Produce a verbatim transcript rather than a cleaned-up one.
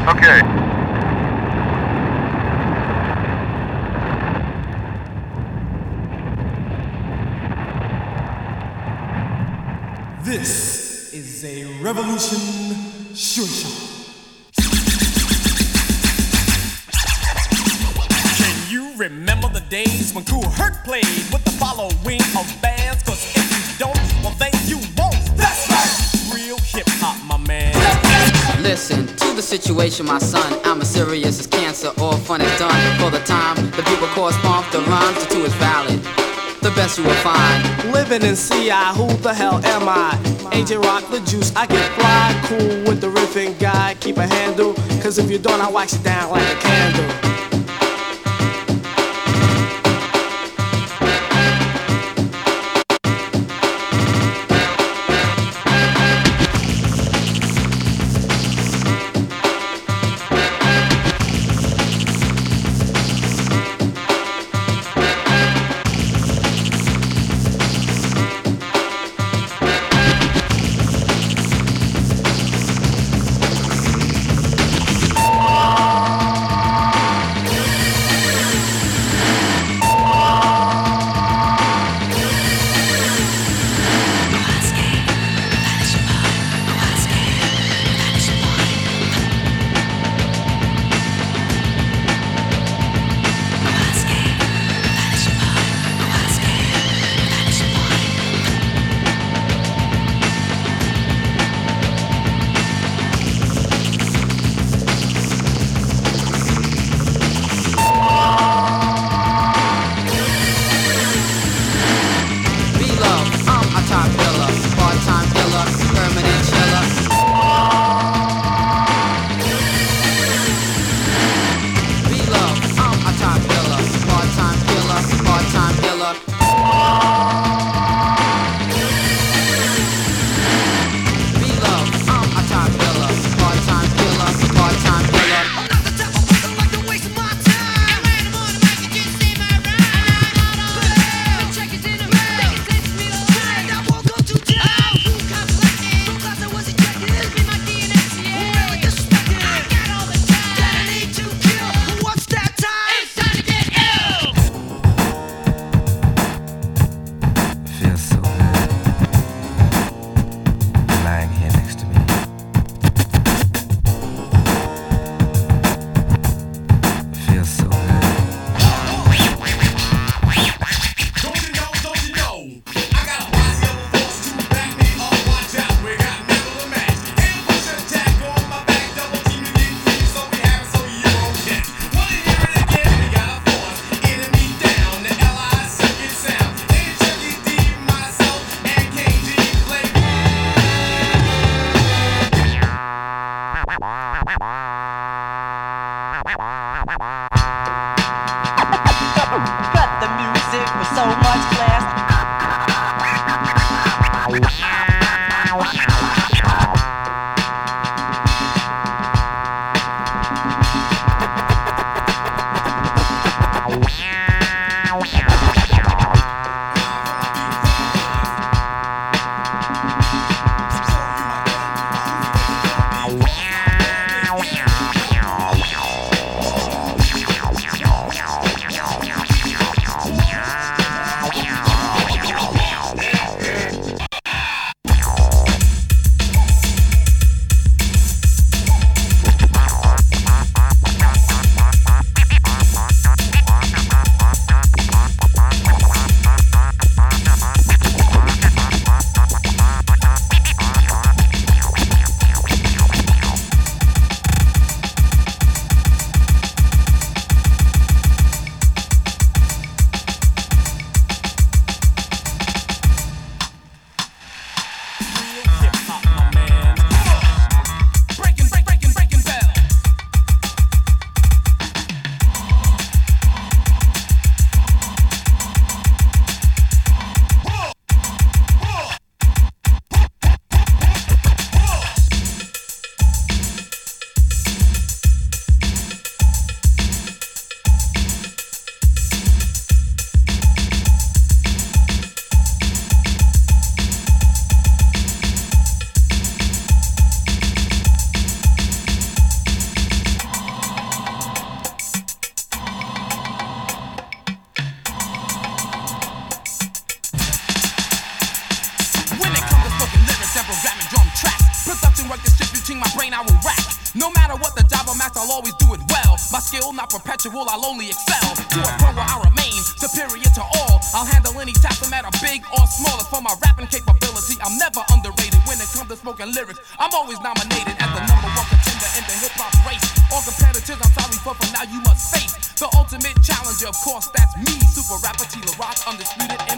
Okay. This is a revolution sure shot. Can you remember the days when Kool Herc played with the following of bands? Cause if you don't, well then you won't. That's right! Real hip hop, my man. Listen to the situation, my son. I'm as serious as cancer, all fun is done. For the time, the people correspond the rhymes to two is valid. The best you will find. Living in C I, who the hell am I? Agent Rock the Juice, I get fly. Cool with the riffing guy, keep a handle. Cause if you don't, I wax it down like a candle. Teaching my brain I will rack. No matter what the job I'm at, I'll always do it well. My skill not perpetual, I'll only excel. To a point where I remain superior to all. I'll handle any task, no matter big or small. As for my rapping capability, I'm never underrated. When it comes to smoking lyrics, I'm always nominated as the number one contender in the hip-hop race. All competitors, I'm sorry for, for now you must face the ultimate challenger. Of course, that's me, super rapper T La Rock, undisputed.